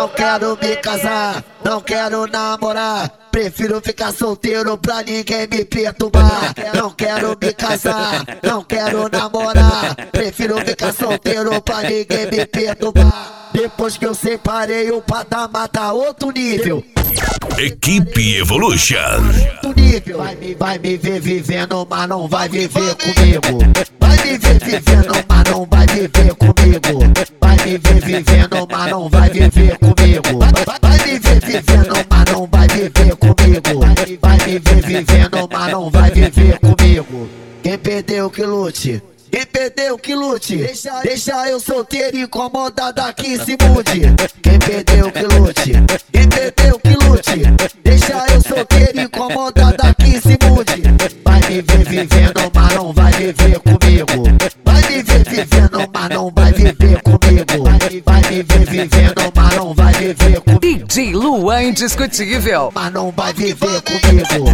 Não quero me casar, não quero namorar. Prefiro ficar solteiro pra ninguém me perturbar. Não quero me casar, não quero namorar. Prefiro ficar solteiro pra ninguém me perturbar. Depois que eu separei, o patamar tá outro nível. Equipe Evolution. Outro nível. Vai me ver vivendo, mas não vai viver comigo. Vai me ver vivendo, mas não vai viver comigo. Vai me ver vivendo, mas não vai viver comigo. Vai me ver vivendo, mas não vai viver comigo. Vai me ver vivendo, mas não vai viver comigo. Quem perdeu que lute. Quem perdeu que lute. Deixa eu solteiro incomodado aqui se mude. Quem perdeu que lute. Quem perdeu que lute. Deixa eu solteiro incomodado aqui se mude. Vai me ver vivendo, mas não vai viver comigo. Vai me ver vivendo, mas não vai viver comigo. Vai me ver vivendo, mas não vai viver comigo. DJ Luan Indiscutível. Mas não vai viver comigo.